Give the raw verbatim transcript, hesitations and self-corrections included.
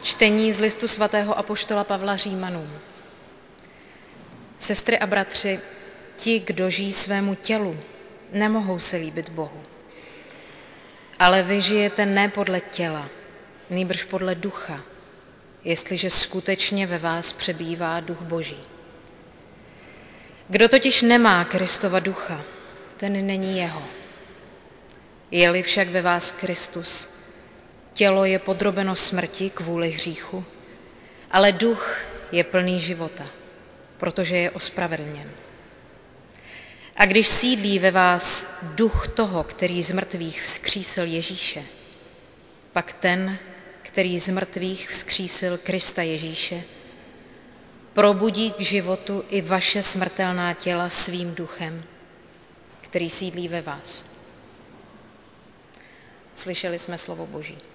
Čtení z listu svatého apoštola Pavla Římanům. Sestry a bratři, ti, kdo žijí svému tělu, nemohou se líbit Bohu. Ale vy žijete ne podle těla, nýbrž podle ducha, jestliže skutečně ve vás přebývá duch Boží. Kdo totiž nemá Kristova ducha, ten není jeho. Je-li však ve vás Kristus, tělo je podrobeno smrti kvůli hříchu, ale duch je plný života, protože je ospravedlněn. A když sídlí ve vás duch toho, který z mrtvých vzkřísil Ježíše, pak ten, který z mrtvých vzkřísil Krista Ježíše, probudí k životu i vaše smrtelná těla svým duchem, který sídlí ve vás. Slyšeli jsme slovo Boží.